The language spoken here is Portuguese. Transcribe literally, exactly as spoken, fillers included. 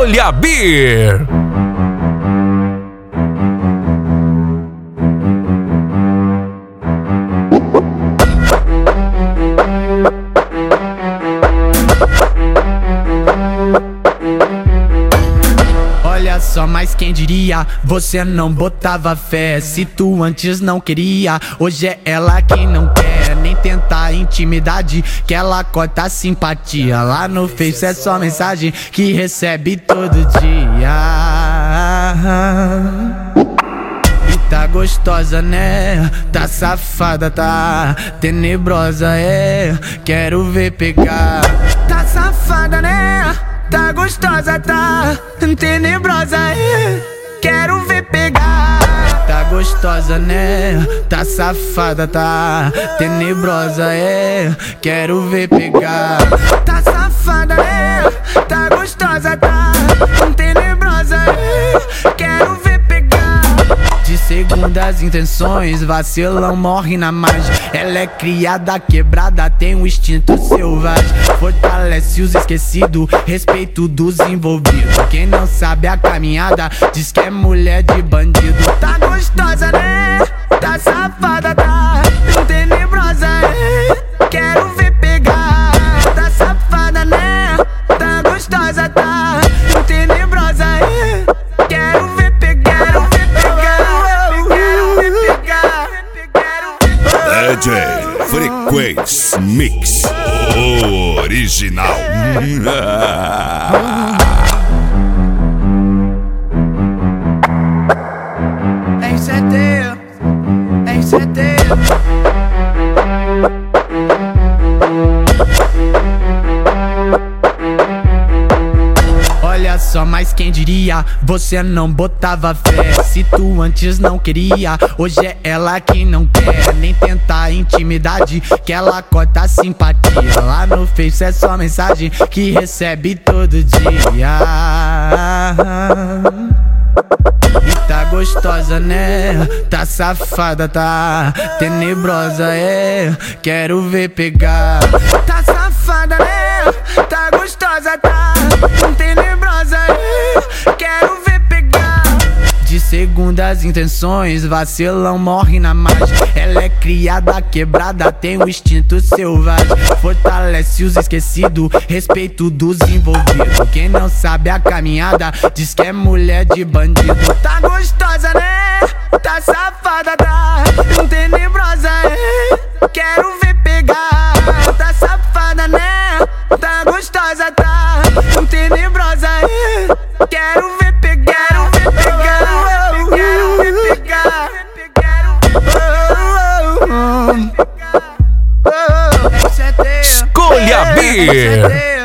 Escolha Beer. Olha só, mas quem diria, você não botava fé. Se tu antes não queria, hoje é ela quem não quer nem tentar intimidade, que ela corta a simpatia. Lá no Face é só mensagem que recebe todo dia. E tá gostosa, né? Tá safada, tá tenebrosa, é. Quero ver pegar. Tá safada, né? Tá gostosa, tá tenebrosa, é. Quero ver pegar. Tá gostosa, né? Tá safada, tá tenebrosa, é. Quero ver pegar. Tá safada, né? Tá gostosa, tá tenebrosa, é. Quero ver pegar. De segundas intenções, vacilão morre na margem. Ela é criada, quebrada, tem um instinto selvagem. Fortalece os esquecidos, respeito dos envolvidos. Quem não sabe a caminhada, diz que é mulher de bandido. Tá gostosa, né? Tá safada, tá tenebrosa, é. Quero ver pegar. Tá safada, né? Tá gostosa, tá tenebrosa, é. Quero ver pegar. D J Frequência Mix Original. Em setembro, em setembro. Olha só, mas quem diria, você não botava fé. Se tu antes não queria, hoje é ela quem não quer nem tentar intimidade, que ela corta a simpatia. Lá no Face é só mensagem que recebe todo dia. E tá gostosa, né? Tá safada, tá tenebrosa, é. Quero ver pegar. Tá safada, né? Tá gostosa, tá tenebrosa, é. Quero ver pegar. De segundas intenções, vacilão morre na margem. Ela é criada, quebrada, tem um instinto selvagem. Fortalece os esquecidos, respeito dos envolvidos. Quem não sabe a caminhada, diz que é mulher de bandido. Tá gostosa, né? Tá safada, tá tenebrosa, é. Quero ver pegar. Tá safada, né? Tá gostosa, tá tenebrosa, é. Quero ver pegar. Quero ver pegar. Escolha Beer.